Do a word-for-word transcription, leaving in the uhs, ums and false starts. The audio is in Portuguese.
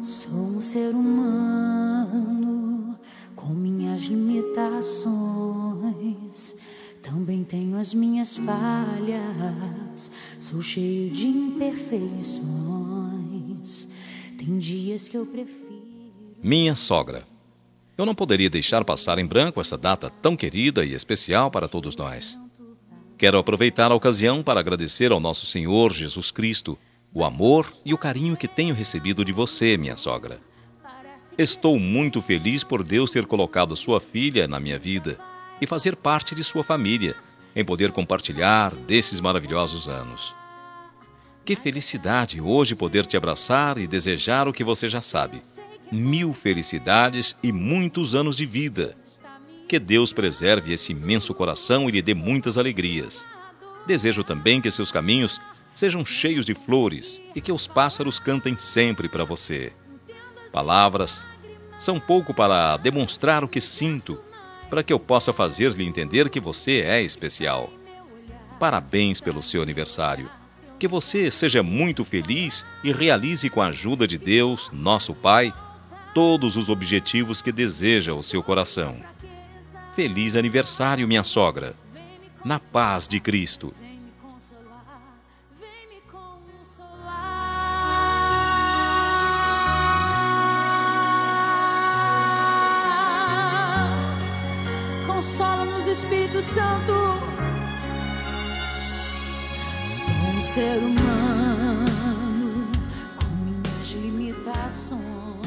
Sou um ser humano com minhas limitações. Também tenho as minhas falhas. Sou cheio de imperfeições. Tem dias que eu prefiro. Minha sogra. Eu não poderia deixar passar em branco essa data tão querida e especial para todos nós. Quero aproveitar a ocasião para agradecer ao nosso Senhor Jesus Cristo o amor e o carinho que tenho recebido de você, minha sogra. Estou muito feliz por Deus ter colocado sua filha na minha vida e fazer parte de sua família, em poder compartilhar desses maravilhosos anos. Que felicidade hoje poder te abraçar e desejar o que você já sabe. Mil felicidades e muitos anos de vida. Que Deus preserve esse imenso coração e lhe dê muitas alegrias. Desejo também que seus caminhos sejam cheios de flores e que os pássaros cantem sempre para você. Palavras são pouco para demonstrar o que sinto, para que eu possa fazer-lhe entender que você é especial. Parabéns pelo seu aniversário. Que você seja muito feliz e realize com a ajuda de Deus, nosso Pai, todos os objetivos que deseja o seu coração. Feliz aniversário, minha sogra. Na paz de Cristo. Consola-nos, Espírito Santo. Sou um ser humano com minhas limitações.